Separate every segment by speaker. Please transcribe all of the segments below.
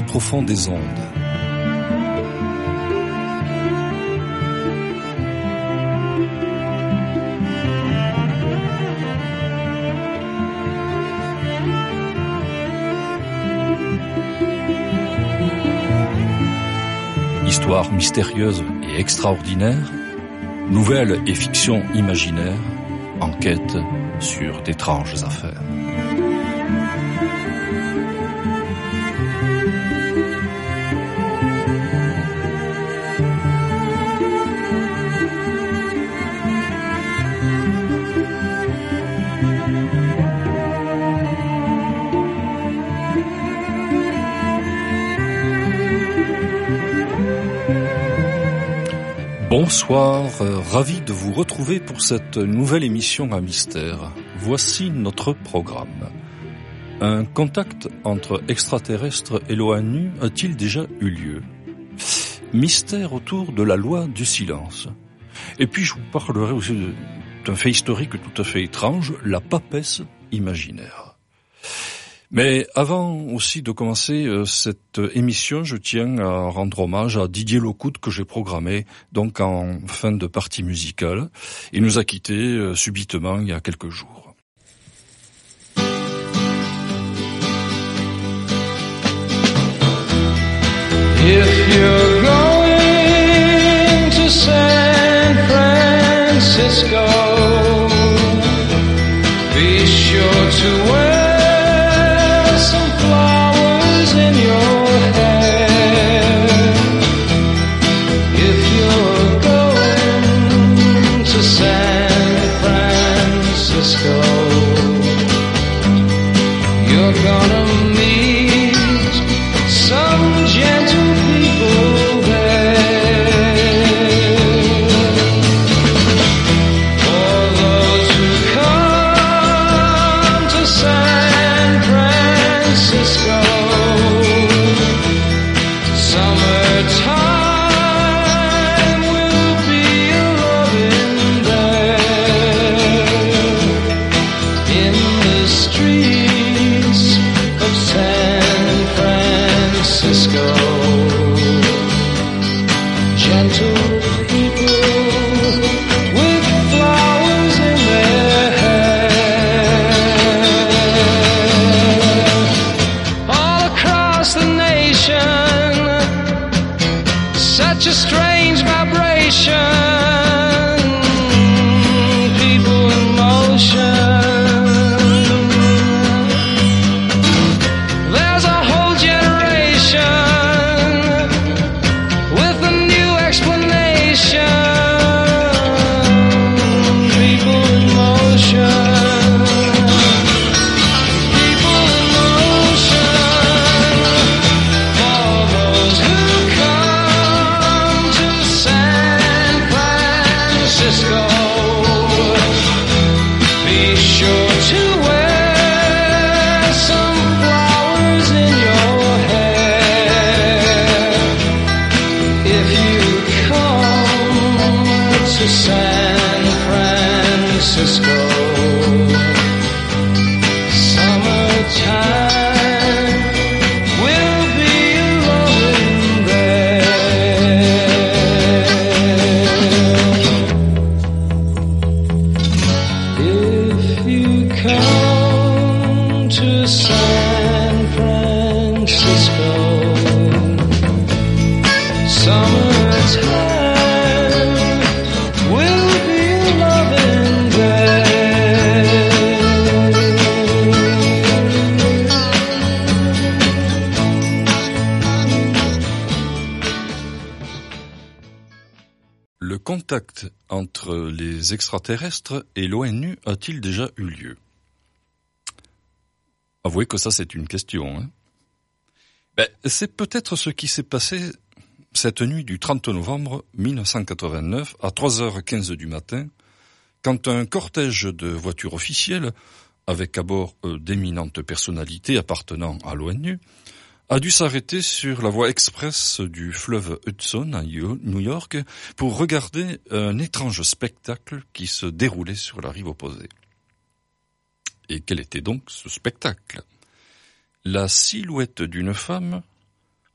Speaker 1: profond des ondes. Histoire mystérieuse et extraordinaire, nouvelles et fictions imaginaires, enquête sur d'étranges affaires. Bonsoir, ravi de vous retrouver pour cette nouvelle émission à mystère. Voici notre programme. Un contact entre extraterrestres et l'ONU a-t-il déjà eu lieu? Mystère autour de la loi du silence. Et puis je vous parlerai aussi d'un fait historique tout à fait étrange, la papesse imaginaire. Mais avant aussi de commencer cette émission, je tiens à rendre hommage à Didier Locoute que j'ai programmé donc en fin de partie musicale. Il nous a quittés subitement il y a quelques jours.
Speaker 2: If you're going to San Francisco, be sure to wear some flowers in your hair. If you're going to San Francisco, you're gonna meet some gentle people there. For those who come to San Francisco, summertime will be a-loving there. In the streets of San Francisco, gentle people with flowers in their hair. All across the nation, such a strange vibration, people in motion. There's a whole generation with a new explanation, people in motion. People in motion. For those who come to San Francisco, be sure to wear some flowers in your hair. If you come to San Francisco, summertime will be a-rolling there. If you come to San Francisco, summertime will be a-loving there.
Speaker 1: Le contact entre les extraterrestres et l'ONU a-t-il déjà eu lieu? Avouez que ça c'est une question. C'est peut-être ce qui s'est passé cette nuit du 30 novembre 1989 à 3h15 du matin, quand un cortège de voitures officielles, avec à bord d'éminentes personnalités appartenant à l'ONU, a dû s'arrêter sur la voie express du fleuve Hudson à New York pour regarder un étrange spectacle qui se déroulait sur la rive opposée. Et quel était donc ce spectacle? La silhouette d'une femme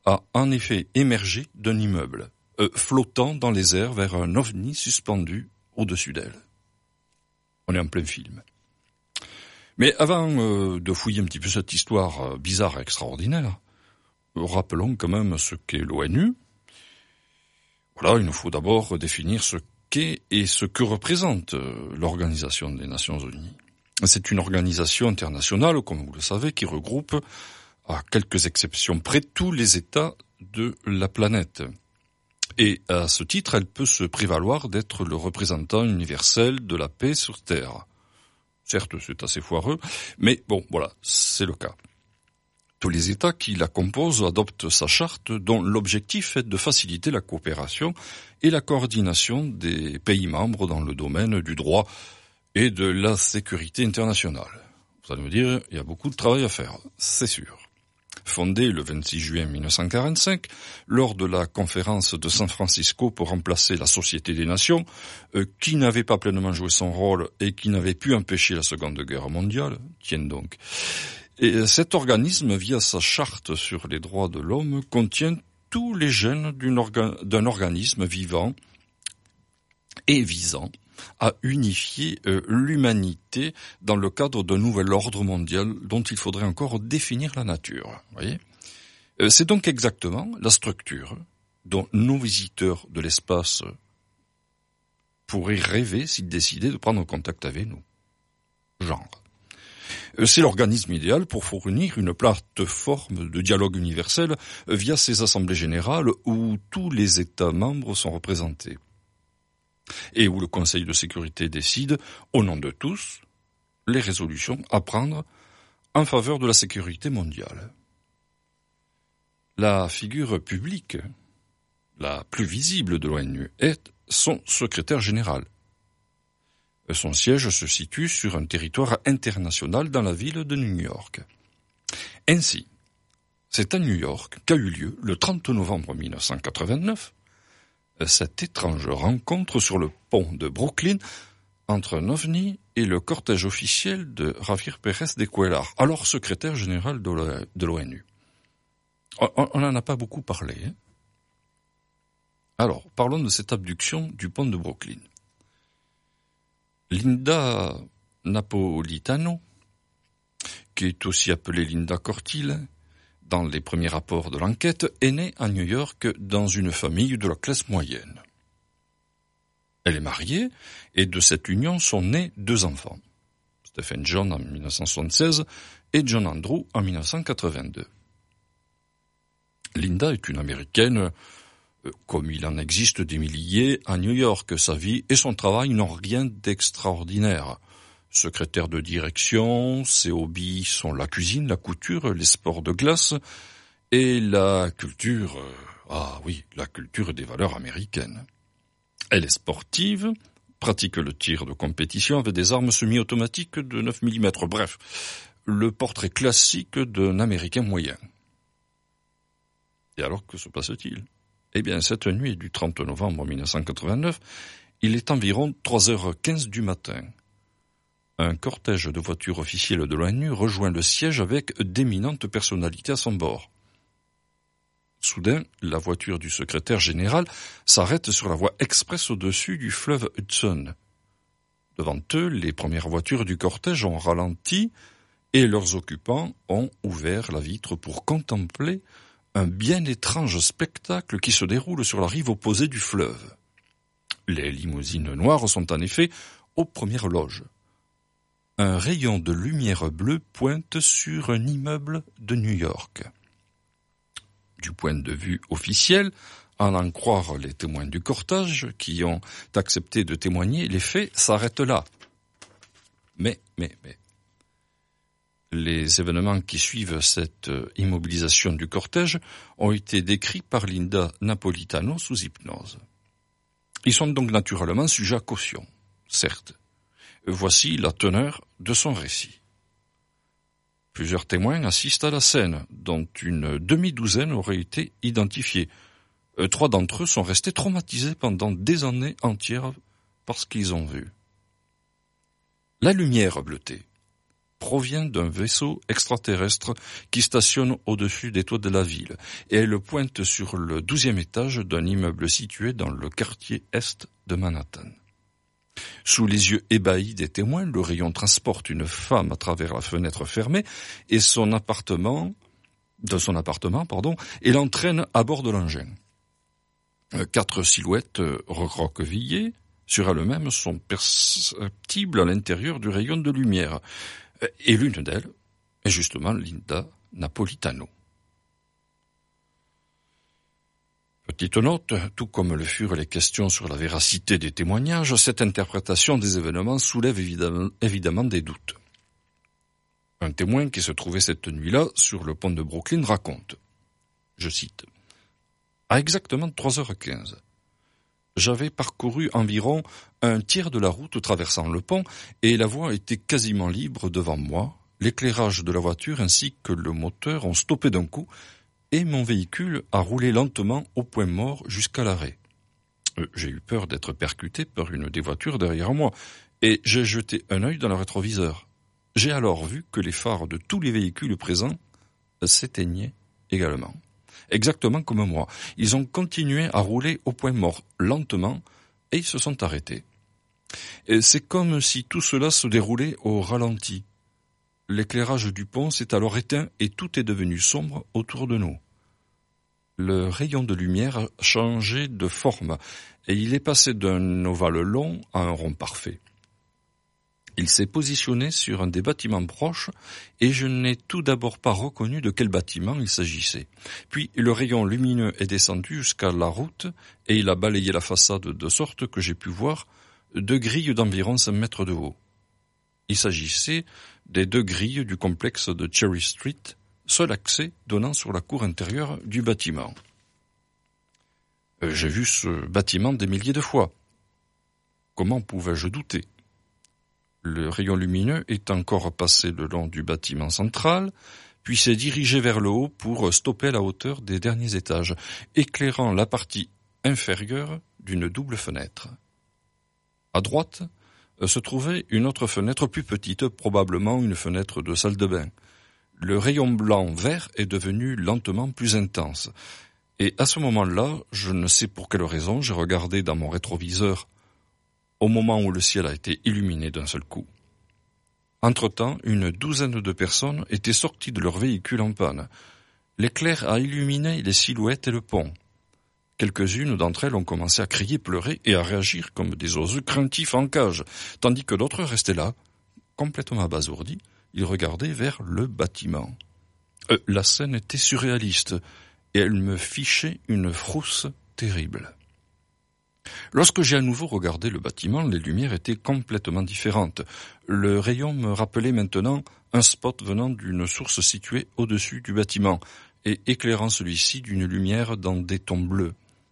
Speaker 1: a en effet émergé d'un immeuble, flottant dans les airs vers un ovni suspendu au-dessus d'elle. On est en plein film. Mais avant de fouiller un petit peu cette histoire bizarre et extraordinaire, rappelons quand même ce qu'est l'ONU. Voilà, il nous faut d'abord définir ce qu'est et ce que représente l'Organisation des Nations Unies. C'est une organisation internationale, comme vous le savez, qui regroupe, à quelques exceptions près, tous les États de la planète. Et à ce titre, elle peut se prévaloir d'être le représentant universel de la paix sur Terre. Certes, c'est assez foireux, mais bon, voilà, c'est le cas. Tous les États qui la composent adoptent sa charte dont l'objectif est de faciliter la coopération et la coordination des pays membres dans le domaine du droit et de la sécurité internationale. Vous allez me dire, il y a beaucoup de travail à faire, c'est sûr. Fondée le 26 juin 1945, lors de la conférence de San Francisco pour remplacer la Société des Nations, qui n'avait pas pleinement joué son rôle et qui n'avait pu empêcher la Seconde Guerre mondiale, tiens donc. Et cet organisme, via sa charte sur les droits de l'homme, contient tous les gènes d'un organisme vivant et visant à unifier l'humanité dans le cadre d'un nouvel ordre mondial dont il faudrait encore définir la nature. Voyez ? C'est donc exactement la structure dont nos visiteurs de l'espace pourraient rêver s'ils décidaient de prendre contact avec nous. Genre. C'est l'organisme idéal pour fournir une plateforme de dialogue universel via ses assemblées générales où tous les États membres sont représentés et où le Conseil de sécurité décide, au nom de tous, les résolutions à prendre en faveur de la sécurité mondiale. La figure publique la plus visible de l'ONU est son secrétaire général. Son siège se situe sur un territoire international dans la ville de New York. Ainsi, c'est à New York qu'a eu lieu, le 30 novembre 1989, cette étrange rencontre sur le pont de Brooklyn entre un ovni et le cortège officiel de Javier Pérez de Cuellar, alors secrétaire général de l'ONU. On n'en a pas beaucoup parlé. Hein. Alors, parlons de cette abduction du pont de Brooklyn. Linda Napolitano, qui est aussi appelée Linda Cortile, dans les premiers rapports de l'enquête, est née à New York dans une famille de la classe moyenne. Elle est mariée et de cette union sont nés 2 enfants, Stephen John en 1976 et John Andrew en 1982. Linda est une Américaine, comme il en existe des milliers à New York. Sa vie et son travail n'ont rien d'extraordinaire. Secrétaire de direction, ses hobbies sont la cuisine, la couture, les sports de glace et la culture, la culture des valeurs américaines. Elle est sportive, pratique le tir de compétition avec des armes semi-automatiques de 9 mm. Bref, le portrait classique d'un Américain moyen. Et alors, que se passe-t-il ? Eh bien, cette nuit du 30 novembre 1989, il est environ 3h15 du matin. Un cortège de voitures officielles de l'ONU rejoint le siège avec d'éminentes personnalités à son bord. Soudain, la voiture du secrétaire général s'arrête sur la voie express au-dessus du fleuve Hudson. Devant eux, les premières voitures du cortège ont ralenti et leurs occupants ont ouvert la vitre pour contempler un bien étrange spectacle qui se déroule sur la rive opposée du fleuve. Les limousines noires sont en effet aux premières loges. Un rayon de lumière bleue pointe sur un immeuble de New York. Du point de vue officiel, à en croire les témoins du cortège qui ont accepté de témoigner, les faits s'arrêtent là. Mais, les événements qui suivent cette immobilisation du cortège ont été décrits par Linda Napolitano sous hypnose. Ils sont donc naturellement sujets à caution, certes. Voici la teneur de son récit. Plusieurs témoins assistent à la scène, dont une demi-douzaine auraient été identifiés. 3 d'entre eux sont restés traumatisés pendant des années entières par ce qu'ils ont vu. La lumière bleutée provient d'un vaisseau extraterrestre qui stationne au-dessus des toits de la ville, et elle pointe sur le 12e étage d'un immeuble situé dans le quartier est de Manhattan. Sous les yeux ébahis des témoins, le rayon transporte une femme à travers la fenêtre fermée et son appartement, et l'entraîne à bord de l'engin. 4 silhouettes recroquevillées sur elles-mêmes sont perceptibles à l'intérieur du rayon de lumière, et l'une d'elles est justement Linda Napolitano. Petite note, tout comme le furent les questions sur la véracité des témoignages, cette interprétation des événements soulève évidemment des doutes. Un témoin qui se trouvait cette nuit-là sur le pont de Brooklyn raconte, je cite, « À exactement 3h15, j'avais parcouru environ un tiers de la route traversant le pont et la voie était quasiment libre devant moi. L'éclairage de la voiture ainsi que le moteur ont stoppé d'un coup et mon véhicule a roulé lentement au point mort jusqu'à l'arrêt. J'ai eu peur d'être percuté par une des voitures derrière moi et j'ai jeté un œil dans le rétroviseur. J'ai alors vu que les phares de tous les véhicules présents s'éteignaient également. Exactement comme moi. Ils ont continué à rouler au point mort lentement et ils se sont arrêtés. Et c'est comme si tout cela se déroulait au ralenti. L'éclairage du pont s'est alors éteint et tout est devenu sombre autour de nous. Le rayon de lumière a changé de forme et il est passé d'un ovale long à un rond parfait. Il s'est positionné sur un des bâtiments proches et je n'ai tout d'abord pas reconnu de quel bâtiment il s'agissait. Puis le rayon lumineux est descendu jusqu'à la route et il a balayé la façade de sorte que j'ai pu voir 2 grilles d'environ 5 mètres de haut. Il s'agissait des 2 grilles du complexe de Cherry Street, seul accès donnant sur la cour intérieure du bâtiment. J'ai vu ce bâtiment des milliers de fois. Comment pouvais-je douter ? Le rayon lumineux est encore passé le long du bâtiment central, puis s'est dirigé vers le haut pour stopper à la hauteur des derniers étages, éclairant la partie inférieure d'une double fenêtre. À droite se trouvait une autre fenêtre plus petite, probablement une fenêtre de salle de bain. Le rayon blanc-vert est devenu lentement plus intense. Et à ce moment-là, je ne sais pour quelle raison, j'ai regardé dans mon rétroviseur au moment où le ciel a été illuminé d'un seul coup. Entre-temps, une douzaine de personnes étaient sorties de leur véhicule en panne. L'éclair a illuminé les silhouettes et le pont. Quelques-unes d'entre elles ont commencé à crier, pleurer et à réagir comme des oiseaux craintifs en cage, tandis que d'autres restaient là, complètement abasourdis. Ils regardaient vers le bâtiment. La scène était surréaliste et elle me fichait une frousse terrible. Lorsque j'ai à nouveau regardé le bâtiment, les lumières étaient complètement différentes. Le rayon me rappelait maintenant un spot venant d'une source située au-dessus du bâtiment et éclairant celui-ci d'une lumière dans des tons bleus.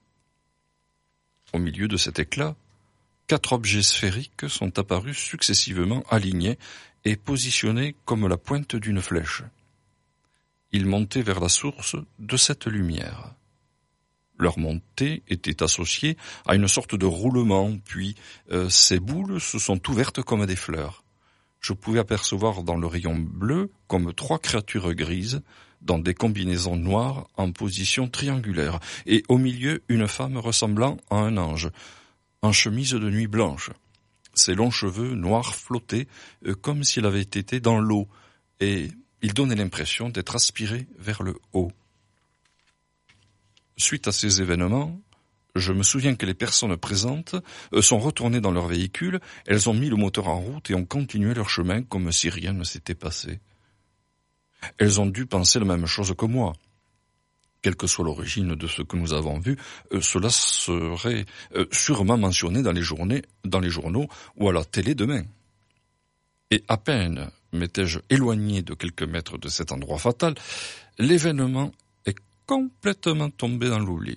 Speaker 1: Au milieu de cet éclat, 4 objets sphériques sont apparus successivement alignés et positionnés comme la pointe d'une flèche. Ils montaient vers la source de cette lumière. Leur montée était associée à une sorte de roulement, puis ces boules se sont ouvertes comme des fleurs. Je pouvais apercevoir dans le rayon bleu comme 3 créatures grises, dans des combinaisons noires en position triangulaire, et au milieu une femme ressemblant à un ange, en chemise de nuit blanche. Ses longs cheveux noirs flottaient comme s'il avait été dans l'eau, et il donnait l'impression d'être aspiré vers le haut. Suite à ces événements, je me souviens que les personnes présentes sont retournées dans leur véhicule, elles ont mis le moteur en route et ont continué leur chemin comme si rien ne s'était passé. Elles ont dû penser la même chose que moi. Quelle que soit l'origine de ce que nous avons vu, cela serait sûrement mentionné dans les journaux ou à la télé demain. Et à peine m'étais-je éloigné de quelques mètres de cet endroit fatal, l'événement est complètement tombé dans l'oubli.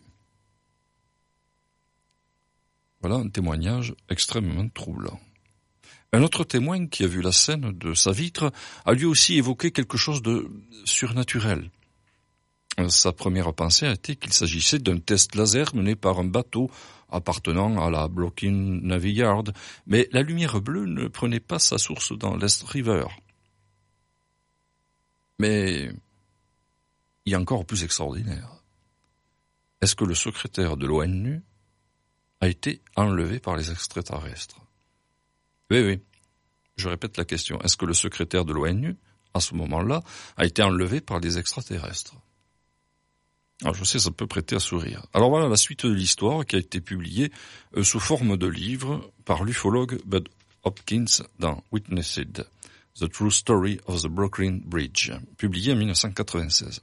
Speaker 1: Voilà un témoignage extrêmement troublant. Un autre témoin qui a vu la scène de sa vitre a lui aussi évoqué quelque chose de surnaturel. Sa première pensée a été qu'il s'agissait d'un test laser mené par un bateau appartenant à la Brooklyn Navy Yard, mais la lumière bleue ne prenait pas sa source dans l'East River. Mais il y a encore plus extraordinaire. Est-ce que le secrétaire de l'ONU a été enlevé par les extraterrestres? Oui. Je répète la question. Est-ce que le secrétaire de l'ONU, à ce moment-là, a été enlevé par les extraterrestres? Alors je sais, ça peut prêter à sourire. Alors voilà la suite de l'histoire qui a été publiée sous forme de livre par l'ufologue Bud Hopkins dans Witnessed, The True Story of the Brooklyn Bridge, publié en 1996.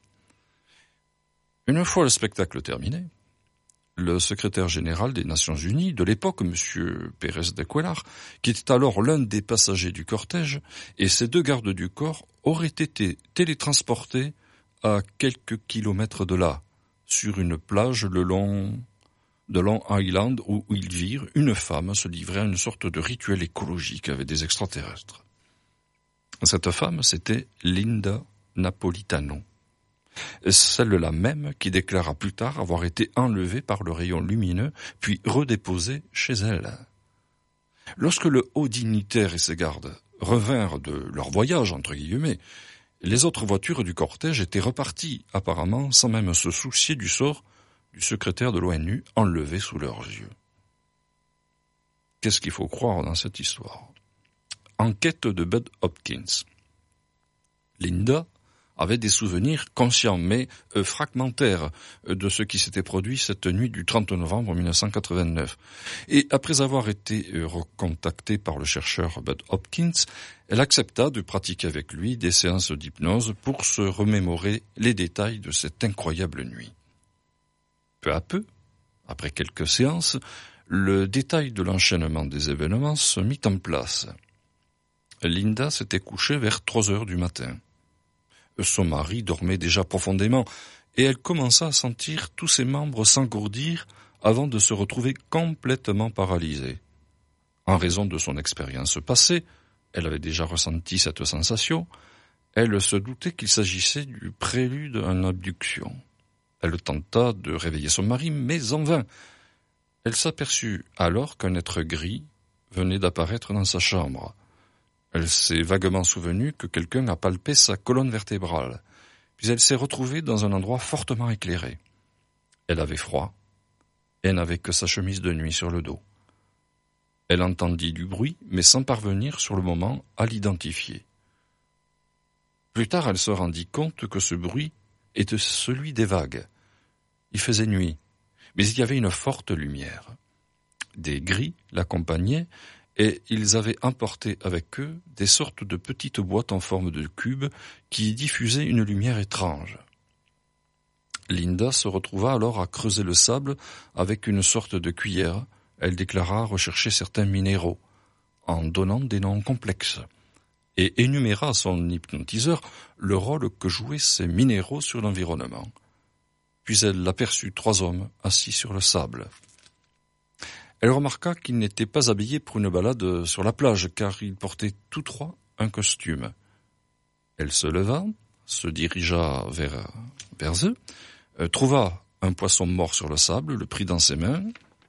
Speaker 1: Une fois le spectacle terminé, le secrétaire général des Nations Unies de l'époque, M. Pérez de Cuellar, qui était alors l'un des passagers du cortège, et ses 2 gardes du corps auraient été télétransportés à quelques kilomètres de là, sur une plage le long de Long Island où ils virent une femme se livrer à une sorte de rituel écologique avec des extraterrestres. Cette femme, c'était Linda Napolitano. Celle-là même qui déclara plus tard avoir été enlevée par le rayon lumineux, puis redéposée chez elle. Lorsque le haut dignitaire et ses gardes revinrent de leur voyage, entre guillemets, les autres voitures du cortège étaient reparties, apparemment sans même se soucier du sort du secrétaire de l'ONU enlevé sous leurs yeux. Qu'est-ce qu'il faut croire dans cette histoire? Enquête de Bud Hopkins. Linda avait des souvenirs conscients mais fragmentaires de ce qui s'était produit cette nuit du 30 novembre 1989. Et après avoir été recontactée par le chercheur Bud Hopkins, elle accepta de pratiquer avec lui des séances d'hypnose pour se remémorer les détails de cette incroyable nuit. Peu à peu, après quelques séances, le détail de l'enchaînement des événements se mit en place. Linda s'était couchée vers 3 heures du matin. Son mari dormait déjà profondément, et elle commença à sentir tous ses membres s'engourdir avant de se retrouver complètement paralysée. En raison de son expérience passée, elle avait déjà ressenti cette sensation, elle se doutait qu'il s'agissait du prélude à une abduction. Elle tenta de réveiller son mari, mais en vain. Elle s'aperçut alors qu'un être gris venait d'apparaître dans sa chambre. Elle s'est vaguement souvenue que quelqu'un a palpé sa colonne vertébrale, puis elle s'est retrouvée dans un endroit fortement éclairé. Elle avait froid, et n'avait que sa chemise de nuit sur le dos. Elle entendit du bruit, mais sans parvenir sur le moment à l'identifier. Plus tard, elle se rendit compte que ce bruit était celui des vagues. Il faisait nuit, mais il y avait une forte lumière. Des gris l'accompagnaient, et ils avaient emporté avec eux des sortes de petites boîtes en forme de cube qui diffusaient une lumière étrange. Linda se retrouva alors à creuser le sable avec une sorte de cuillère. Elle déclara rechercher certains minéraux, en donnant des noms complexes, et énuméra à son hypnotiseur le rôle que jouaient ces minéraux sur l'environnement. Puis elle aperçut 3 hommes assis sur le sable. Elle remarqua qu'ils n'étaient pas habillés pour une balade sur la plage, car ils portaient tous 3 un costume. Elle se leva, se dirigea vers eux, trouva un poisson mort sur le sable, le prit dans ses mains,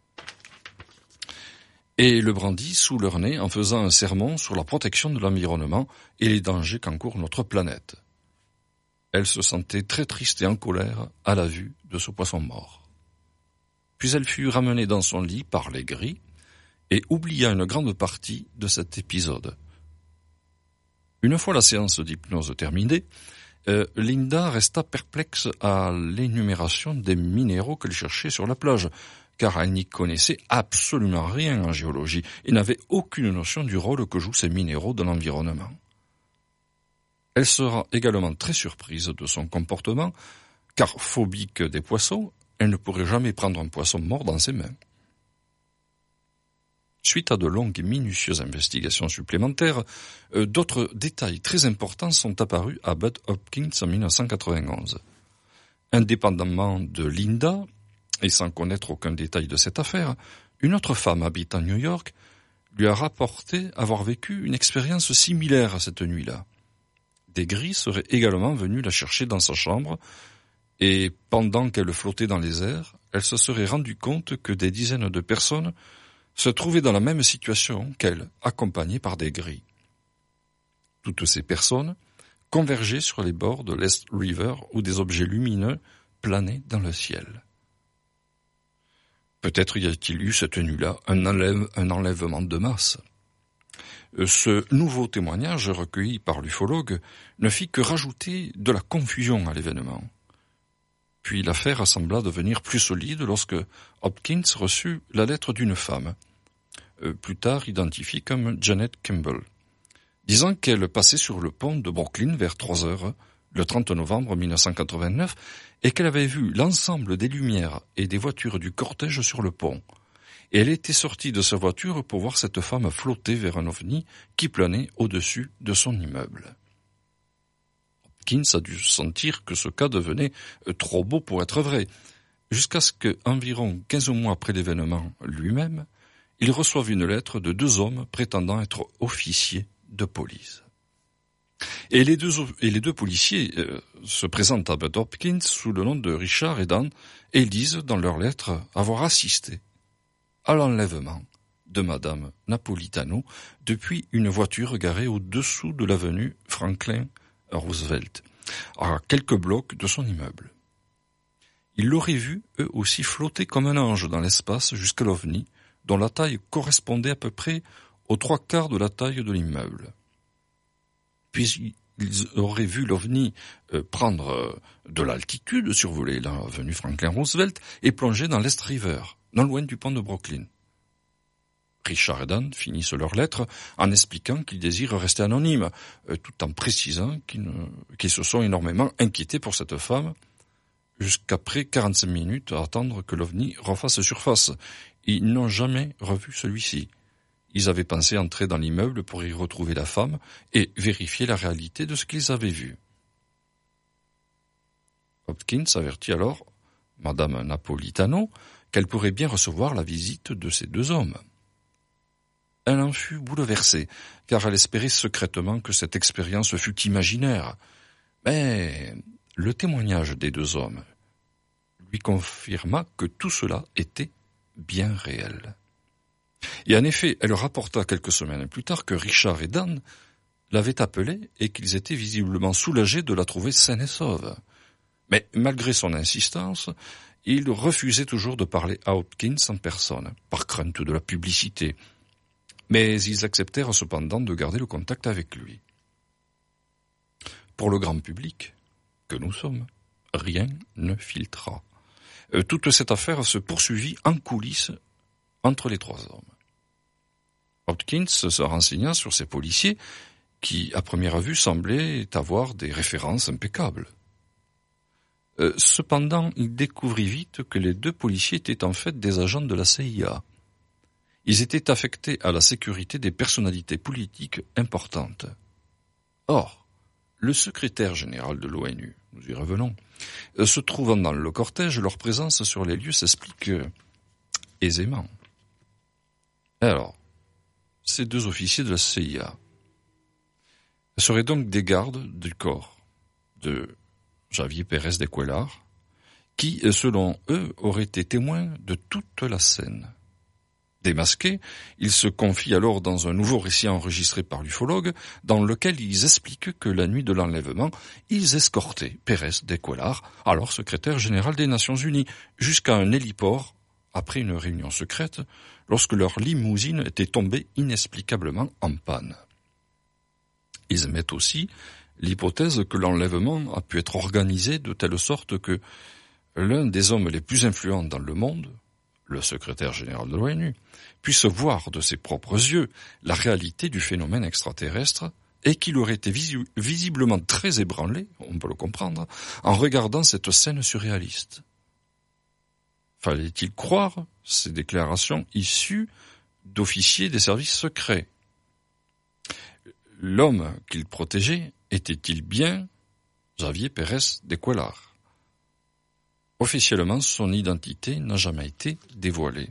Speaker 1: et le brandit sous leur nez en faisant un sermon sur la protection de l'environnement et les dangers qu'encourt notre planète. Elle se sentait très triste et en colère à la vue de ce poisson mort. Puis elle fut ramenée dans son lit par les gris et oublia une grande partie de cet épisode. Une fois la séance d'hypnose terminée, Linda resta perplexe à l'énumération des minéraux qu'elle cherchait sur la plage, car elle n'y connaissait absolument rien en géologie et n'avait aucune notion du rôle que jouent ces minéraux dans l'environnement. Elle sera également très surprise de son comportement, car phobique des poissons, elle ne pourrait jamais prendre un poisson mort dans ses mains. Suite à de longues et minutieuses investigations supplémentaires, d'autres détails très importants sont apparus à Bud Hopkins en 1991. Indépendamment de Linda, et sans connaître aucun détail de cette affaire, une autre femme habitant New York lui a rapporté avoir vécu une expérience similaire à cette nuit-là. Des gris seraient également venus la chercher dans sa chambre, et pendant qu'elle flottait dans les airs, elle se serait rendue compte que des dizaines de personnes se trouvaient dans la même situation qu'elle, accompagnées par des gris. Toutes ces personnes convergeaient sur les bords de l'East River où des objets lumineux planaient dans le ciel. Peut-être y a-t-il eu cette nuit-là un enlèvement de masse. Ce nouveau témoignage recueilli par l'ufologue ne fit que rajouter de la confusion à l'événement. Puis l'affaire sembla devenir plus solide lorsque Hopkins reçut la lettre d'une femme, plus tard identifiée comme Janet Campbell, disant qu'elle passait sur le pont de Brooklyn vers 3 heures, le 30 novembre 1989, et qu'elle avait vu l'ensemble des lumières et des voitures du cortège sur le pont. Et elle était sortie de sa voiture pour voir cette femme flotter vers un ovni qui planait au-dessus de son immeuble. Hopkins a dû sentir que ce cas devenait trop beau pour être vrai, jusqu'à ce que, environ 15 mois après l'événement lui-même, il reçoive une lettre de 2 hommes prétendant être officiers de police. Et les deux policiers se présentent à Bud Hopkins sous le nom de Richard et Dan, et ils disent dans leur lettre avoir assisté à l'enlèvement de Madame Napolitano depuis une voiture garée au-dessous de l'avenue Franklin Roosevelt, à quelques blocs de son immeuble. Ils l'auraient vu, eux aussi, flotter comme un ange dans l'espace jusqu'à l'OVNI, dont la taille correspondait à peu près aux 3/4 de la taille de l'immeuble. Puis ils auraient vu l'OVNI prendre de l'altitude, survoler l'avenue Franklin Roosevelt et plonger dans l'East River, non loin du pont de Brooklyn. Richard et Dan finissent leur lettre en expliquant qu'ils désirent rester anonymes, tout en précisant qu'ils se sont énormément inquiétés pour cette femme, jusqu'après 45 minutes à attendre que l'OVNI refasse surface. Ils n'ont jamais revu celui-ci. Ils avaient pensé entrer dans l'immeuble pour y retrouver la femme et vérifier la réalité de ce qu'ils avaient vu. Hopkins avertit alors Madame Napolitano qu'elle pourrait bien recevoir la visite de ces 2 hommes. Elle en fut bouleversée, car elle espérait secrètement que cette expérience fût imaginaire. Mais le témoignage des 2 hommes lui confirma que tout cela était bien réel. Et en effet, elle rapporta quelques semaines plus tard que Richard et Dan l'avaient appelée et qu'ils étaient visiblement soulagés de la trouver saine et sauve. Mais malgré son insistance, il refusait toujours de parler à Hopkins en personne, par crainte de la publicité. Mais ils acceptèrent cependant de garder le contact avec lui. Pour le grand public que nous sommes, rien ne filtra. Toute cette affaire se poursuivit en coulisses entre les 3 hommes. Hopkins se renseigna sur ces policiers qui, à première vue, semblaient avoir des références impeccables. Cependant, il découvrit vite que les 2 policiers étaient en fait des agents de la CIA. Ils étaient affectés à la sécurité des personnalités politiques importantes. Or, le secrétaire général de l'ONU, nous y revenons, se trouvant dans le cortège, leur présence sur les lieux s'explique aisément. Alors, ces 2 officiers de la CIA seraient donc des gardes du corps de Javier Pérez de Cuellar, qui, selon eux, auraient été témoins de toute la scène. Démasqués, ils se confient alors dans un nouveau récit enregistré par l'ufologue, dans lequel ils expliquent que la nuit de l'enlèvement, ils escortaient Pérez de Cuellar, alors secrétaire général des Nations Unies, jusqu'à un héliport, après une réunion secrète, lorsque leur limousine était tombée inexplicablement en panne. Ils émettent aussi l'hypothèse que l'enlèvement a pu être organisé de telle sorte que l'un des hommes les plus influents dans le monde, le secrétaire général de l'ONU, puisse voir de ses propres yeux la réalité du phénomène extraterrestre et qu'il aurait été visiblement très ébranlé, on peut le comprendre, en regardant cette scène surréaliste. Fallait-il croire ces déclarations issues d'officiers des services secrets? L'homme qu'il protégeait était-il bien Javier Pérez de Cuellar? Officiellement, son identité n'a jamais été dévoilée.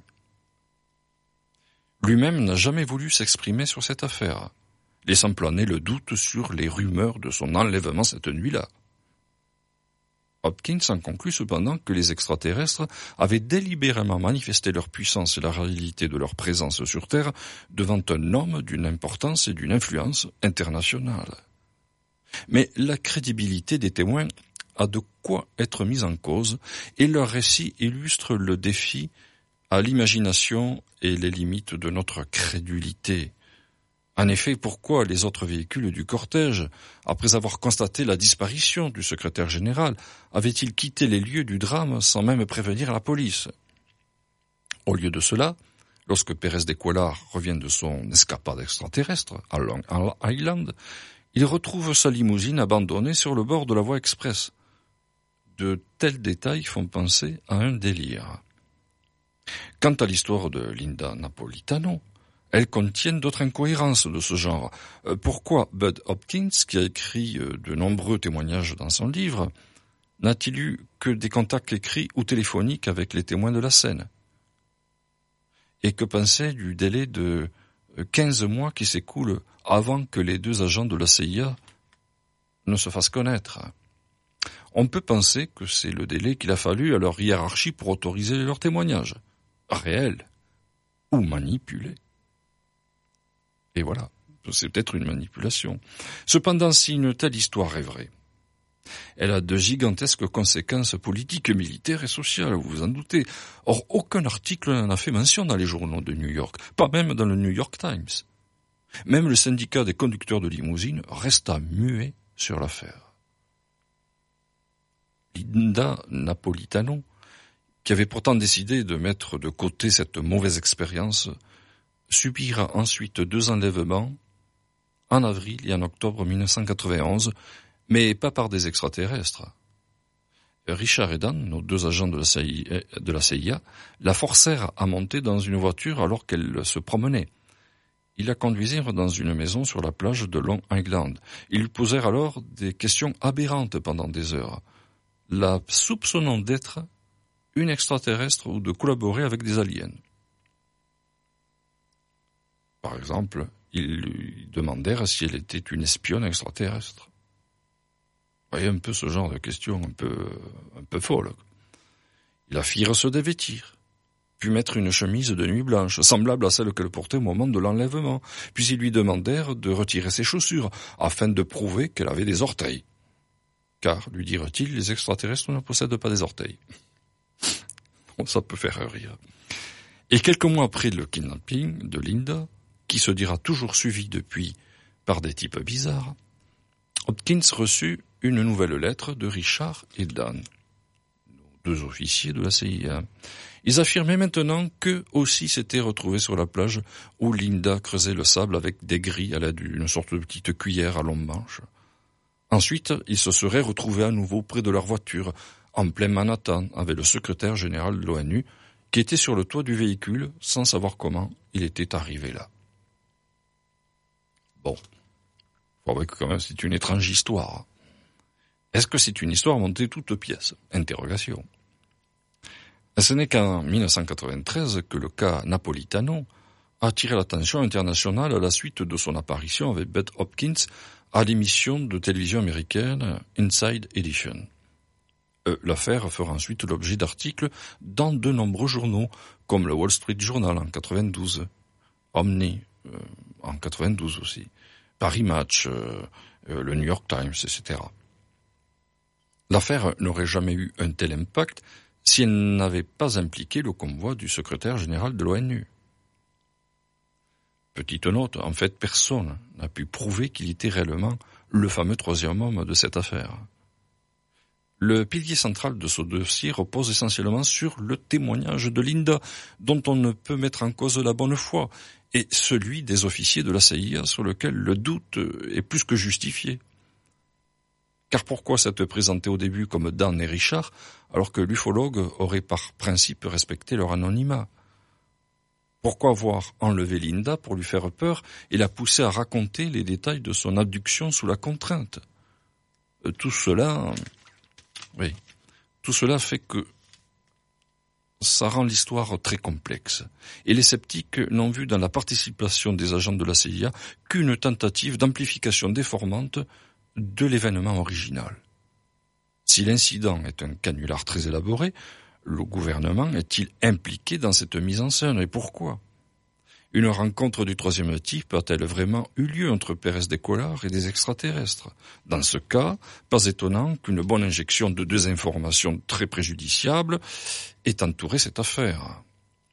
Speaker 1: Lui-même n'a jamais voulu s'exprimer sur cette affaire, laissant planer le doute sur les rumeurs de son enlèvement cette nuit-là. Hopkins en conclut cependant que les extraterrestres avaient délibérément manifesté leur puissance et la réalité de leur présence sur Terre devant un homme d'une importance et d'une influence internationale. Mais la crédibilité des témoins a de quoi être mise en cause et leur récit illustre le défi à l'imagination et les limites de notre crédulité. En effet, pourquoi les autres véhicules du cortège, après avoir constaté la disparition du secrétaire général, avaient-ils quitté les lieux du drame sans même prévenir la police? Au lieu de cela, lorsque Pérez de Cuéllar revient de son escapade extraterrestre à Long Island, il retrouve sa limousine abandonnée sur le bord de la voie express. De tels détails font penser à un délire. Quant à l'histoire de Linda Napolitano, elles contiennent d'autres incohérences de ce genre. Pourquoi Bud Hopkins, qui a écrit de nombreux témoignages dans son livre, n'a-t-il eu que des contacts écrits ou téléphoniques avec les témoins de la scène? Et que penser du délai de 15 mois qui s'écoule avant que les deux agents de la CIA ne se fassent connaître? On peut penser que c'est le délai qu'il a fallu à leur hiérarchie pour autoriser leur témoignage, réel ou manipulé. Et voilà, c'est peut-être une manipulation. Cependant, si une telle histoire est vraie, elle a de gigantesques conséquences politiques, militaires et sociales, vous vous en doutez. Or, aucun article n'en a fait mention dans les journaux de New York, pas même dans le New York Times. Même le syndicat des conducteurs de limousine resta muet sur l'affaire. Linda Napolitano, qui avait pourtant décidé de mettre de côté cette mauvaise expérience, subira ensuite 2 enlèvements, en avril et en octobre 1991, mais pas par des extraterrestres. Richard et Dan, nos 2 agents de la CIA, la forcèrent à monter dans une voiture alors qu'elle se promenait. Ils la conduisirent dans une maison sur la plage de Long Island. Ils lui posèrent alors des questions aberrantes pendant des heures, la soupçonnant d'être une extraterrestre ou de collaborer avec des aliens. Par exemple, ils lui demandèrent si elle était une espionne extraterrestre. Vous voyez un peu ce genre de questions un peu folles. Ils la firent se dévêtir, puis mettre une chemise de nuit blanche, semblable à celle qu'elle portait au moment de l'enlèvement. Puis ils lui demandèrent de retirer ses chaussures, afin de prouver qu'elle avait des orteils. Car, lui dirent-ils, les extraterrestres ne possèdent pas des orteils. Bon, ça peut faire rire. Et quelques mois après le kidnapping de Linda, qui se dira toujours suivi depuis par des types bizarres, Hopkins reçut une nouvelle lettre de Richard et Dan, 2 officiers de la CIA. Ils affirmaient maintenant qu'eux aussi s'étaient retrouvés sur la plage où Linda creusait le sable avec des grilles à l'aide d'une sorte de petite cuillère à longue manche. Ensuite, ils se seraient retrouvés à nouveau près de leur voiture, en plein Manhattan, avec le secrétaire général de l'ONU, qui était sur le toit du véhicule, sans savoir comment il était arrivé là. Bon, faut avouer que quand même c'est une étrange histoire. Est-ce que c'est une histoire montée toute pièce? Interrogation. Ce n'est qu'en 1993 que le cas Napolitano a attiré l'attention internationale à la suite de son apparition avec Bud Hopkins à l'émission de télévision américaine Inside Edition. L'affaire fera ensuite l'objet d'articles dans de nombreux journaux, comme le Wall Street Journal en 92, Omni en 92 aussi, Paris Match, le New York Times, etc. L'affaire n'aurait jamais eu un tel impact si elle n'avait pas impliqué le convoi du secrétaire général de l'ONU. Petite note, en fait, personne n'a pu prouver qu'il était réellement le fameux 3e homme de cette affaire. Le pilier central de ce dossier repose essentiellement sur le témoignage de Linda, dont on ne peut mettre en cause la bonne foi, et celui des officiers de la CIA sur lequel le doute est plus que justifié. Car pourquoi s'être présenté au début comme Dan et Richard, alors que l'ufologue aurait par principe respecté leur anonymat? Pourquoi avoir enlevé Linda pour lui faire peur et la pousser à raconter les détails de son abduction sous la contrainte? Tout cela fait que ça rend l'histoire très complexe. Et les sceptiques n'ont vu dans la participation des agents de la CIA qu'une tentative d'amplification déformante de l'événement original. Si l'incident est un canular très élaboré, le gouvernement est-il impliqué dans cette mise en scène et pourquoi? Une rencontre du troisième type a-t-elle vraiment eu lieu entre Pérez de Colar et des extraterrestres? Dans ce cas, pas étonnant qu'une bonne injection de désinformation très préjudiciable ait entouré cette affaire.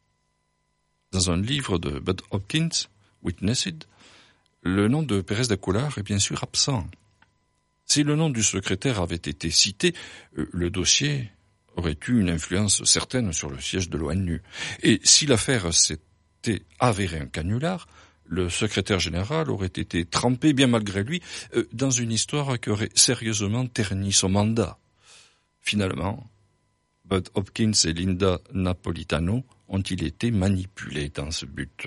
Speaker 1: Dans un livre de Bud Hopkins, Witnessed, le nom de Pérez de Colar est bien sûr absent. Si le nom du secrétaire avait été cité, le dossier aurait eu une influence certaine sur le siège de l'ONU. Et si l'affaire s'était avérée un canular, le secrétaire général aurait été trempé, bien malgré lui, dans une histoire qui aurait sérieusement terni son mandat. Finalement, Bud Hopkins et Linda Napolitano ont-ils été manipulés dans ce but?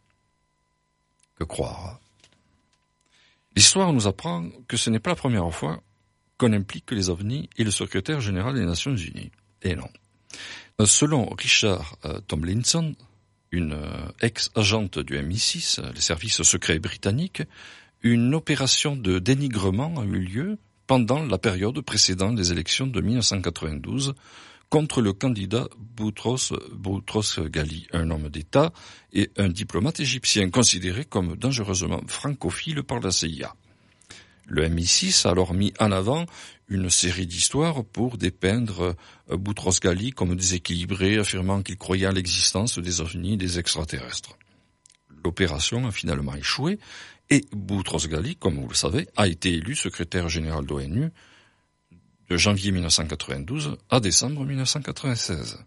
Speaker 1: Que croire? L'histoire nous apprend que ce n'est pas la première fois qu'on implique les ovnis et le secrétaire général des Nations Unies. Et non. Selon Richard Tomlinson, une ex-agente du MI6, les services secrets britanniques, une opération de dénigrement a eu lieu pendant la période précédant les élections de 1992 contre le candidat Boutros Ghali, un homme d'État et un diplomate égyptien considéré comme dangereusement francophile par la CIA. Le MI6 a alors mis en avant une série d'histoires pour dépeindre Boutros Ghali comme déséquilibré, affirmant qu'il croyait à l'existence des ovnis et des extraterrestres. L'opération a finalement échoué et Boutros Ghali, comme vous le savez, a été élu secrétaire général de l'ONU de janvier 1992 à décembre 1996.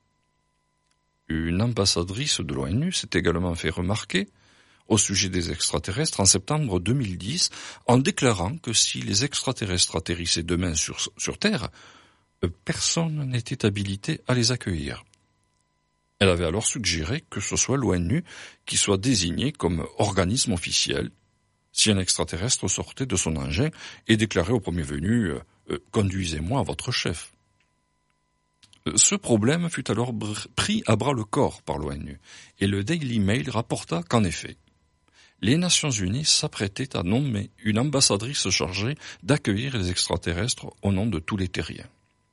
Speaker 1: Une ambassadrice de l'ONU s'est également fait remarquer au sujet des extraterrestres en septembre 2010 en déclarant que si les extraterrestres atterrissaient demain sur Terre, personne n'était habilité à les accueillir. Elle avait alors suggéré que ce soit l'ONU qui soit désignée comme organisme officiel si un extraterrestre sortait de son engin et déclarait au premier venu « Conduisez-moi à votre chef ». Ce problème fut alors pris à bras le corps par l'ONU et le Daily Mail rapporta qu'en effet, les Nations Unies s'apprêtaient à nommer une ambassadrice chargée d'accueillir les extraterrestres au nom de tous les terriens.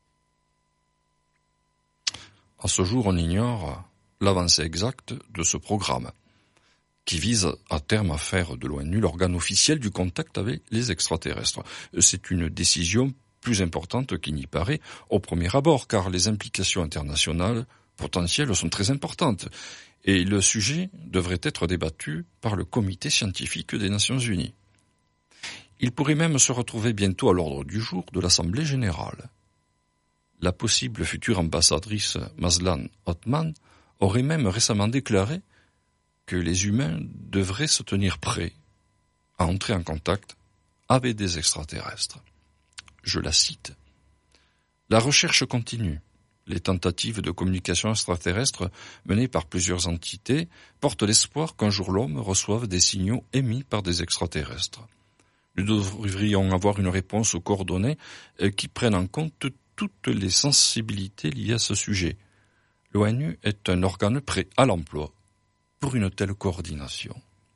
Speaker 1: À ce jour, on ignore l'avancée exacte de ce programme, qui vise à terme à faire de l'ONU l'organe officiel du contact avec les extraterrestres. C'est une décision plus importante qu'il n'y paraît au premier abord, car les implications internationales potentielles sont très importantes, et le sujet devrait être débattu par le comité scientifique des Nations Unies. Il pourrait même se retrouver bientôt à l'ordre du jour de l'Assemblée générale. La possible future ambassadrice Mazlan Othman aurait même récemment déclaré que les humains devraient se tenir prêts à entrer en contact avec des extraterrestres. Je la cite. « La recherche continue. Les tentatives de communication extraterrestre menées par plusieurs entités portent l'espoir qu'un jour l'homme reçoive des signaux émis par des extraterrestres. Nous devrions avoir une réponse coordonnée qui prenne en compte toutes les sensibilités liées à ce sujet. L'ONU est un organe prêt à l'emploi pour une telle coordination. »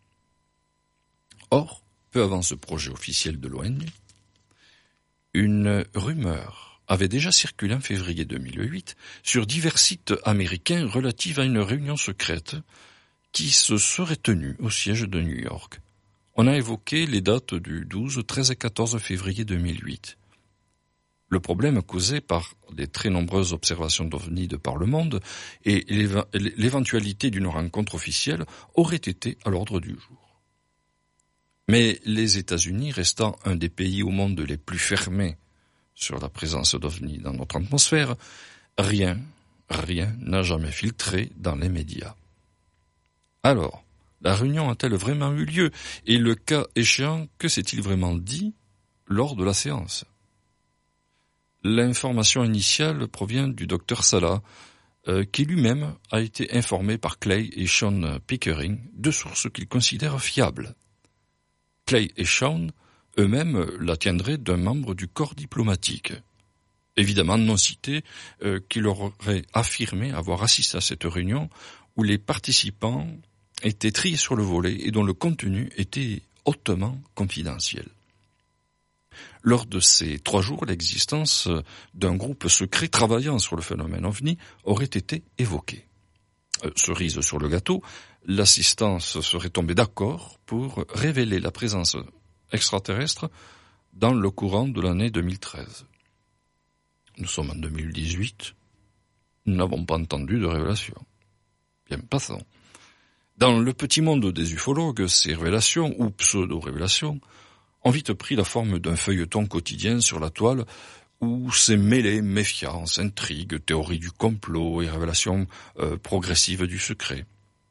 Speaker 1: Or, peu avant ce projet officiel de l'ONU, une rumeur avait déjà circulé en février 2008 sur divers sites américains relative à une réunion secrète qui se serait tenue au siège de New York. On a évoqué les dates du 12, 13 et 14 février 2008. Le problème causé par les très nombreuses observations d'OVNI de par le monde et l'éventualité d'une rencontre officielle aurait été à l'ordre du jour. Mais les États-Unis, restant un des pays au monde les plus fermés sur la présence d'OVNI dans notre atmosphère, rien n'a jamais filtré dans les médias. Alors, la réunion a-t-elle vraiment eu lieu? Et le cas échéant, que s'est-il vraiment dit lors de la séance? L'information initiale provient du Dr Salah, qui lui-même a été informé par Clay et Sean Pickering, deux sources qu'il considère fiables. Clay et Sean eux-mêmes la tiendraient d'un membre du corps diplomatique, évidemment non cité, qui leur aurait affirmé avoir assisté à cette réunion où les participants étaient triés sur le volet et dont le contenu était hautement confidentiel. Lors de ces 3 jours, l'existence d'un groupe secret travaillant sur le phénomène OVNI aurait été évoquée. cerise sur le gâteau, l'assistance serait tombée d'accord pour révéler la présence extraterrestre dans le courant de l'année 2013. Nous sommes en 2018, nous n'avons pas entendu de révélation. Bien, passons. Dans le petit monde des ufologues, ces révélations, ou pseudo-révélations, ont vite pris la forme d'un feuilleton quotidien sur la toile où s'est mêlé méfiance, intrigue, théorie du complot et révélations progressives du secret.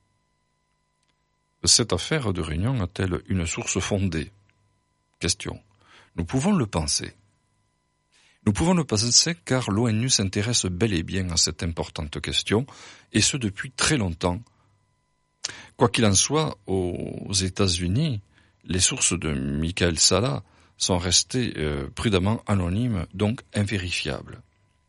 Speaker 1: Cette affaire de Réunion a-t-elle une source fondée? Question. Nous pouvons le penser. Nous pouvons le penser car l'ONU s'intéresse bel et bien à cette importante question, et ce depuis très longtemps. Quoi qu'il en soit, aux États-Unis, les sources de Michael Salla sont restées prudemment anonymes, donc invérifiables.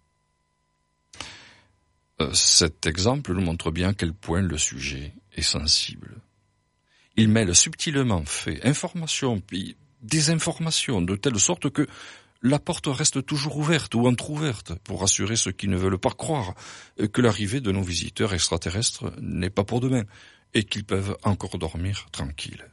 Speaker 1: Cet exemple nous montre bien à quel point le sujet est sensible. Il mêle subtilement faits, informations, puis désinformations, de telle sorte que la porte reste toujours ouverte ou entr'ouverte pour rassurer ceux qui ne veulent pas croire que l'arrivée de nos visiteurs extraterrestres n'est pas pour demain et qu'ils peuvent encore dormir tranquilles.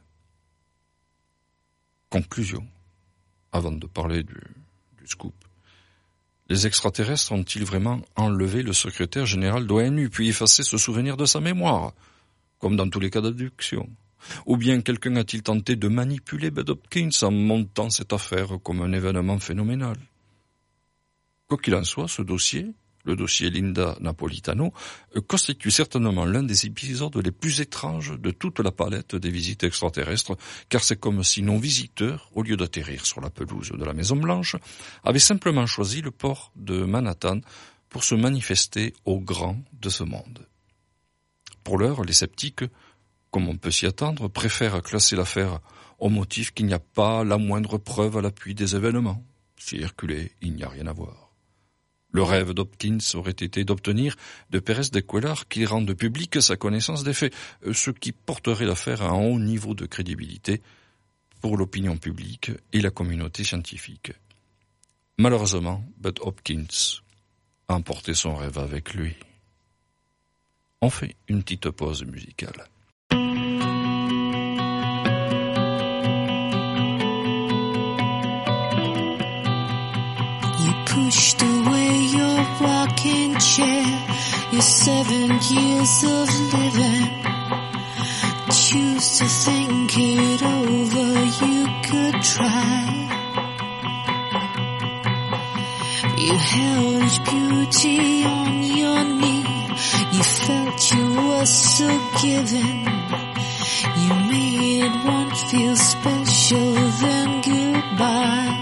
Speaker 1: Conclusion, avant de parler du scoop. Les extraterrestres ont-ils vraiment enlevé le secrétaire général de l'ONU puis effacé ce souvenir de sa mémoire, comme dans tous les cas d'abduction? Ou bien quelqu'un a-t-il tenté de manipuler Bud Hopkins en montant cette affaire comme un événement phénoménal? Quoi qu'il en soit, ce dossier, le dossier Linda Napolitano, constitue certainement l'un des épisodes les plus étranges de toute la palette des visites extraterrestres, car c'est comme si nos visiteurs, au lieu d'atterrir sur la pelouse de la Maison-Blanche, avaient simplement choisi le port de Manhattan pour se manifester aux grands de ce monde. Pour l'heure, les sceptiques, comme on peut s'y attendre, préfèrent classer l'affaire au motif qu'il n'y a pas la moindre preuve à l'appui des événements. Si Herculé, il n'y a rien à voir. Le rêve d'Hopkins aurait été d'obtenir de Pérez de Cuellar qu'il rende publique sa connaissance des faits, ce qui porterait l'affaire à un haut niveau de crédibilité pour l'opinion publique et la communauté scientifique. Malheureusement, Bud Hopkins a emporté son rêve avec lui. On fait une petite pause musicale.
Speaker 3: Pushed away your rocking chair, your 7 years of living. Choose to think it over, you could try. You held each beauty on your knee, you felt you were so given. You made one feel special, then goodbye.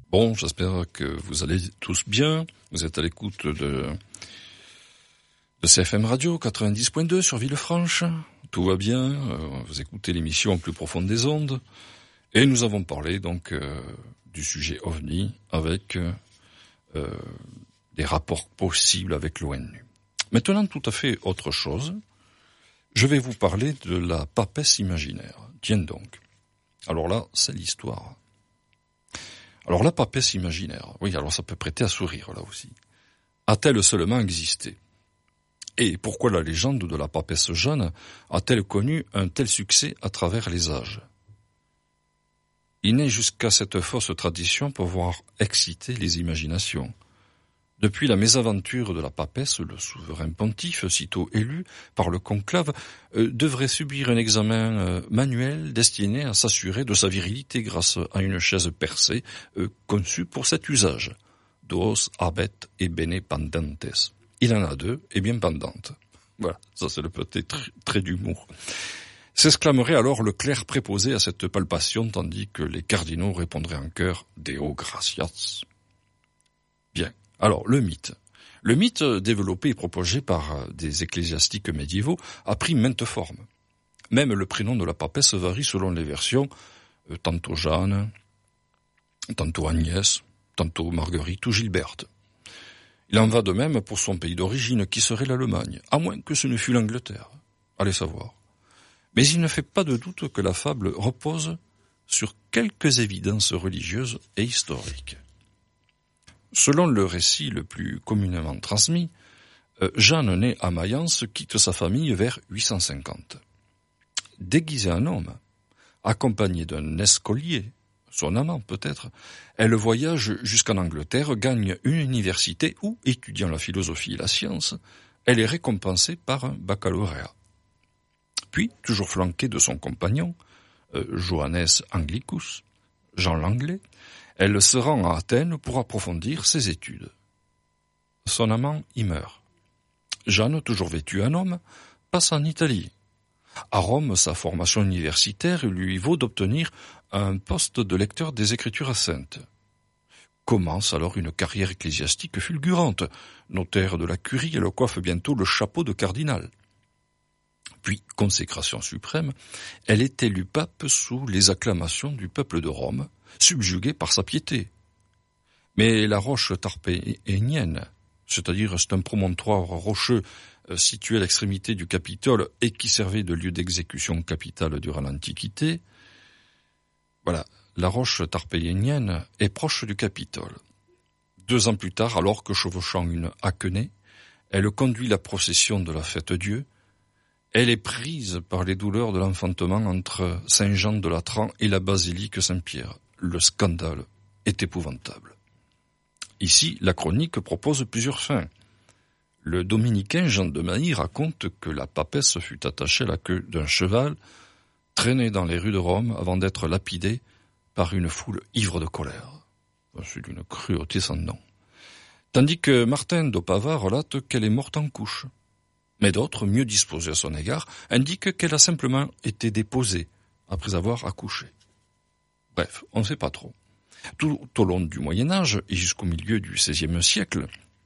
Speaker 1: Bon, j'espère que vous allez tous bien. Vous êtes à l'écoute de CFM Radio 90.2 sur Villefranche. Tout va bien. Vous écoutez l'émission au plus profond des ondes. Et nous avons parlé donc du sujet OVNI avec des rapports possibles avec l'ONU. Maintenant, tout à fait autre chose. Je vais vous parler de la papesse imaginaire. Tiens donc. Alors là, c'est l'histoire. Alors la papesse imaginaire, oui, alors ça peut prêter à sourire là aussi. A-t-elle seulement existé ? Et pourquoi la légende de la papesse Jeanne a-t-elle connu un tel succès à travers les âges ? Il n'est jusqu'à cette fausse tradition pouvoir exciter les imaginations. Depuis la mésaventure de la papesse, le souverain pontife, sitôt élu par le conclave, devrait subir un examen manuel destiné à s'assurer de sa virilité grâce à une chaise percée conçue pour cet usage. Duos habet et bene pendantes. Il en a deux et bien pendantes. Voilà, ça c'est le petit trait d'humour. S'exclamerait alors le clerc préposé à cette palpation, tandis que les cardinaux répondraient en chœur « Deo gratias ». Bien. Alors, le mythe. Le mythe, développé et propagé par des ecclésiastiques médiévaux, a pris maintes formes. Même le prénom de la papesse varie selon les versions, tantôt Jeanne, tantôt Agnès, tantôt Marguerite ou Gilberte. Il en va de même pour son pays d'origine, qui serait l'Allemagne, à moins que ce ne fût l'Angleterre. Allez savoir. Mais il ne fait pas de doute que la fable repose sur quelques évidences religieuses et historiques. Selon le récit le plus communément transmis, Jeanne, née à Mayence, quitte sa famille vers 850. Déguisée en homme, accompagnée d'un escolier, son amant peut-être, elle voyage jusqu'en Angleterre, gagne une université où, étudiant la philosophie et la science, elle est récompensée par un baccalauréat. Puis, toujours flanquée de son compagnon, Johannes Anglicus, Jean l'Anglais, elle se rend à Athènes pour approfondir ses études. Son amant y meurt. Jeanne, toujours vêtue en homme, passe en Italie. À Rome, sa formation universitaire lui vaut d'obtenir un poste de lecteur des Écritures saintes. Commence alors une carrière ecclésiastique fulgurante. Notaire de la curie, elle coiffe bientôt le chapeau de cardinal. Puis, consécration suprême, elle est élue pape sous les acclamations du peuple de Rome, subjuguée par sa piété. Mais la roche tarpéienne, c'est-à-dire c'est un promontoire rocheux situé à l'extrémité du Capitole et qui servait de lieu d'exécution capitale durant l'Antiquité, voilà, la roche tarpéienne est proche du Capitole. 2 ans plus tard, alors que chevauchant une haquenée, elle conduit la procession de la Fête-Dieu. Elle est prise par les douleurs de l'enfantement entre Saint-Jean de Latran et la basilique Saint-Pierre. Le scandale est épouvantable. Ici, la chronique propose plusieurs fins. Le dominicain Jean de Mailly raconte que la papesse fut attachée à la queue d'un cheval, traînée dans les rues de Rome avant d'être lapidée par une foule ivre de colère. C'est d'une cruauté sans nom. Tandis que Martin d'Opava relate qu'elle est morte en couche. Mais d'autres, mieux disposés à son égard, indiquent qu'elle a simplement été déposée après avoir accouché. Bref, on ne sait pas trop. Tout au long du Moyen-Âge et jusqu'au milieu du XVIe siècle,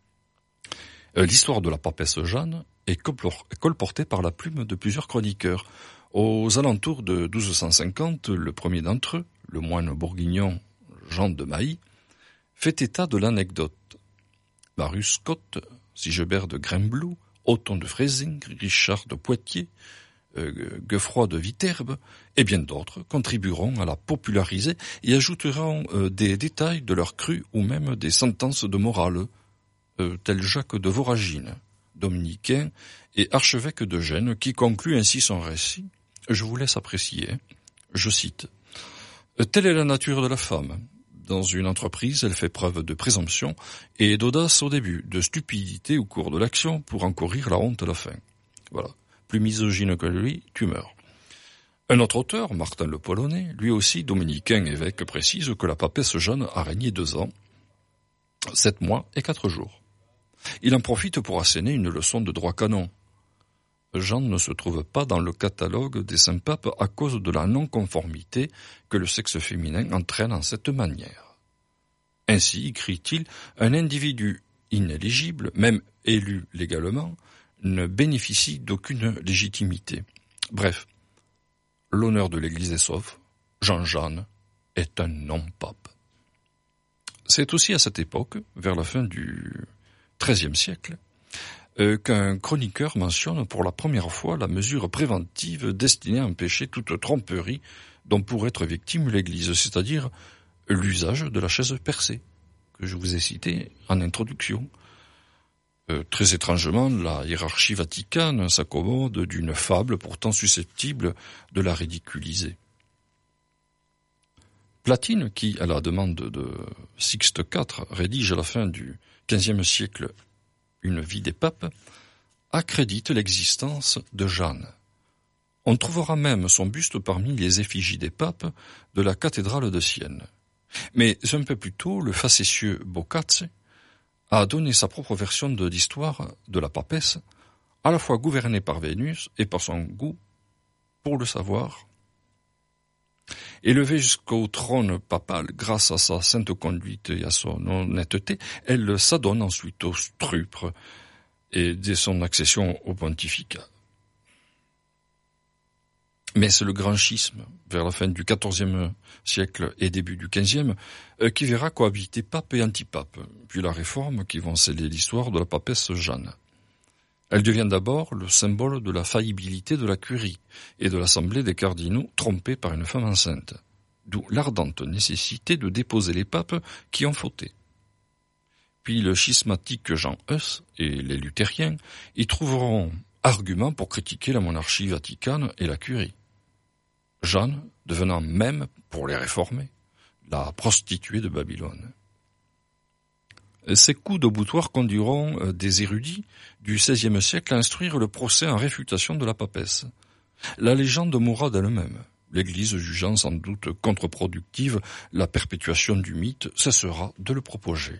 Speaker 1: l'histoire de la papesse Jeanne est colportée par la plume de plusieurs chroniqueurs. Aux alentours de 1250, le premier d'entre eux, le moine bourguignon Jean de Mailly, fait état de l'anecdote. Marius Scott, Sigebert de Grimblou, Othon de Freising, Richard de Poitiers, Geoffroy de Viterbe et bien d'autres contribueront à la populariser et ajouteront des détails de leur cru ou même des sentences de morale, tel Jacques de Voragine, dominicain et archevêque de Gênes, qui conclut ainsi son récit. Je vous laisse apprécier. Je cite. « Telle est la nature de la femme. Dans une entreprise, elle fait preuve de présomption et d'audace au début, de stupidité au cours de l'action pour encourir la honte à la fin. » Voilà. Plus misogyne que lui, tu meurs. Un autre auteur, Martin le Polonais, lui aussi dominicain évêque, précise que la papesse Jeanne a régné 2 ans, 7 mois et 4 jours. Il en profite pour asséner une leçon de droit canon. Jeanne ne se trouve pas dans le catalogue des saints papes à cause de la non-conformité que le sexe féminin entraîne en cette manière. Ainsi, écrit-il, un individu inéligible, même élu légalement, ne bénéficie d'aucune légitimité. Bref, l'honneur de l'Église est sauf, Jean-Jeanne est un non-pape. C'est aussi à cette époque, vers la fin du XIIIe siècle, qu'un chroniqueur mentionne pour la première fois la mesure préventive destinée à empêcher toute tromperie dont pourrait être victime l'Église, c'est-à-dire l'usage de la chaise percée, que je vous ai cité en introduction. Très étrangement, la hiérarchie vaticane s'accommode d'une fable pourtant susceptible de la ridiculiser. Platine, qui, à la demande de Sixte IV, rédige à la fin du XVe siècle une vie des papes, accrédite l'existence de Jeanne. On trouvera même son buste parmi les effigies des papes de la cathédrale de Sienne. Mais un peu plus tôt, le facétieux Boccaccio a donné sa propre version de l'histoire de la papesse, à la fois gouvernée par Vénus et par son goût pour le savoir. Élevée jusqu'au trône papal grâce à sa sainte conduite et à son honnêteté, elle s'adonne ensuite au stupre et dès son accession au pontificat. Mais c'est le grand schisme, vers la fin du XIVe siècle et début du XVe, qui verra cohabiter pape et antipape, puis la réforme qui vont sceller l'histoire de la papesse Jeanne. Elle devient d'abord le symbole de la faillibilité de la curie et de l'assemblée des cardinaux trompés par une femme enceinte, d'où l'ardente nécessité de déposer les papes qui ont fauté. Puis le schismatique Jean Hus et les luthériens y trouveront argument pour critiquer la monarchie vaticane et la curie. Jeanne devenant même, pour les réformer, la prostituée de Babylone. Ces coups de boutoir conduiront des érudits du XVIe siècle à instruire le procès en réfutation de la papesse. La légende mourra d'elle-même. L'Église, jugeant sans doute contre-productive la perpétuation du mythe, cessera de le propager.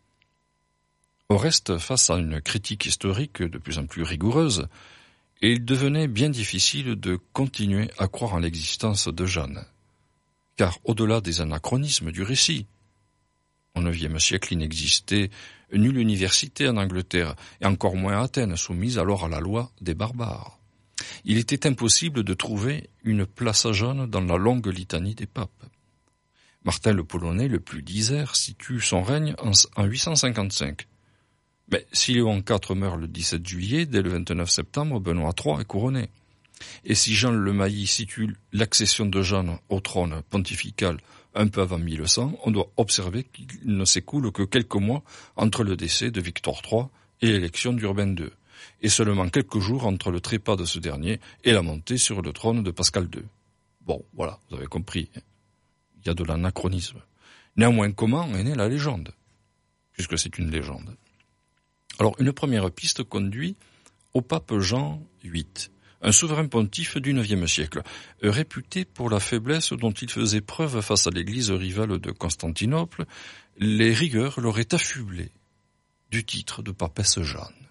Speaker 1: Au reste, face à une critique historique de plus en plus rigoureuse, il devenait bien difficile de continuer à croire en l'existence de Jeanne. Car au-delà des anachronismes du récit, au IXe siècle, il n'existait nulle université en Angleterre, et encore moins à Athènes, soumise alors à la loi des barbares. Il était impossible de trouver une place à Jeanne dans la longue litanie des papes. Martin le Polonais, le plus disert, situe son règne en 855. Mais si Léon IV meurt le 17 juillet, dès le 29 septembre, Benoît III est couronné. Et si Jean le Mailly situe l'accession de Jeanne au trône pontifical un peu avant 1100, on doit observer qu'il ne s'écoule que quelques mois entre le décès de Victor III et l'élection d'Urbain II, et seulement quelques jours entre le trépas de ce dernier et la montée sur le trône de Pascal II. Bon, voilà, vous avez compris, il y a de l'anachronisme. Néanmoins, comment est née la légende, puisque c'est une légende? Alors, une première piste conduit au pape Jean VIII, un souverain pontife du IXe siècle, réputé pour la faiblesse dont il faisait preuve face à l'église rivale de Constantinople. Les rigueurs l'auraient affublé du titre de papesse Jeanne.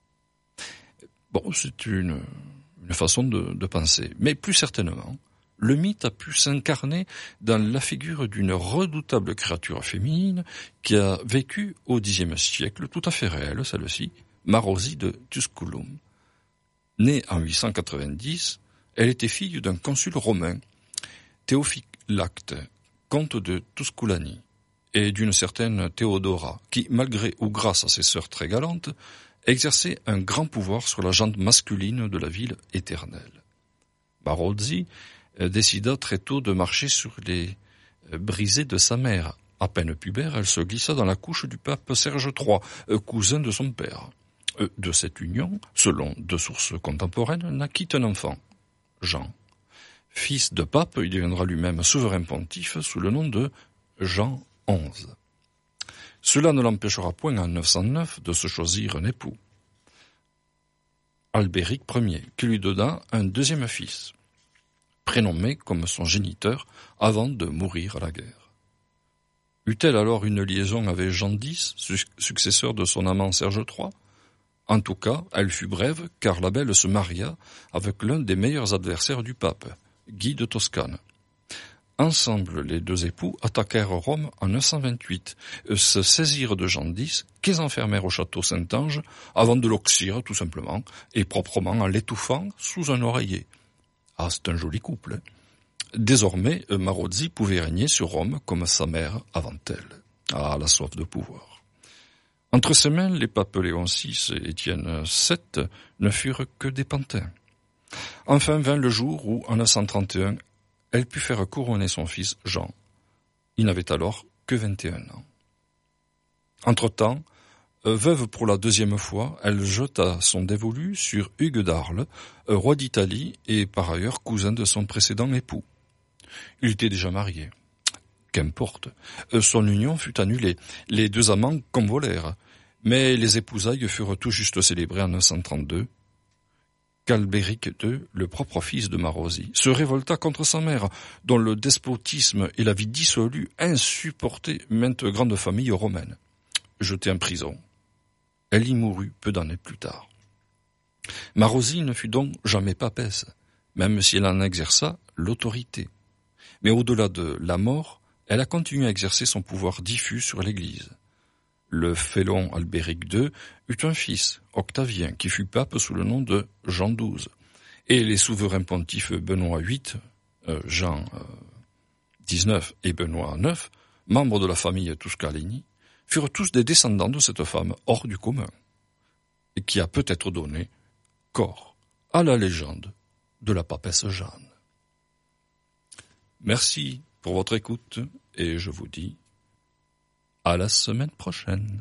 Speaker 1: Bon, c'est une façon de penser, mais plus certainement, le mythe a pu s'incarner dans la figure d'une redoutable créature féminine qui a vécu au Xe siècle, tout à fait réelle, celle-ci, Marosie de Tusculum. Née en 890, elle était fille d'un consul romain, Théophylacte, comte de Tusculanie, et d'une certaine Théodora, qui, malgré ou grâce à ses sœurs très galantes, exerçait un grand pouvoir sur la gente masculine de la ville éternelle. Marozzi décida très tôt de marcher sur les brisées de sa mère. À peine pubère, elle se glissa dans la couche du pape Serge III, cousin de son père. De cette union, selon deux sources contemporaines, naquit un enfant, Jean. Fils de pape, il deviendra lui-même souverain pontife sous le nom de Jean XI. Cela ne l'empêchera point en 909 de se choisir un époux, Albéric Ier, qui lui donna un deuxième fils, prénommé comme son géniteur avant de mourir à la guerre. Eut-elle alors une liaison avec Jean X, successeur de son amant Serge III? En tout cas, elle fut brève, car la belle se maria avec l'un des meilleurs adversaires du pape, Guy de Toscane. Ensemble, les deux époux attaquèrent Rome en 928, se saisirent de Jean X, qu'ils enfermèrent au château Saint-Ange, avant de l'oxyre, tout simplement, et proprement en l'étouffant sous un oreiller. Ah, c'est un joli couple. Hein. Désormais, Marozzi pouvait régner sur Rome comme sa mère avant elle. Ah, la soif de pouvoir. Entre ses mains, les papes Léon VI et Étienne VII ne furent que des pantins. Enfin vint le jour où, en 931, elle put faire couronner son fils Jean. Il n'avait alors que 21 ans. Entre-temps, veuve pour la deuxième fois, elle jeta son dévolu sur Hugues d'Arles, roi d'Italie et par ailleurs cousin de son précédent époux. Il était déjà marié. Qu'importe, son union fut annulée, les deux amants convolèrent, mais les épousailles furent tout juste célébrées en 932. qu'Albéric II, le propre fils de Marozzi, se révolta contre sa mère, dont le despotisme et la vie dissolue insupportaient maintes grandes familles romaines. Jetée en prison, elle y mourut peu d'années plus tard. Marozzi ne fut donc jamais papesse, même si elle en exerça l'autorité. Mais au-delà de la mort, elle a continué à exercer son pouvoir diffus sur l'Église. Le félon Albéric II eut un fils, Octavien, qui fut pape sous le nom de Jean XII. Et les souverains pontifes Benoît VIII, Jean XIX et Benoît IX, membres de la famille Tuscolini, furent tous des descendants de cette femme hors du commun, et qui a peut-être donné corps à la légende de la papesse Jeanne. Merci pour votre écoute, et je vous dis à la semaine prochaine.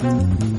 Speaker 3: Thank you.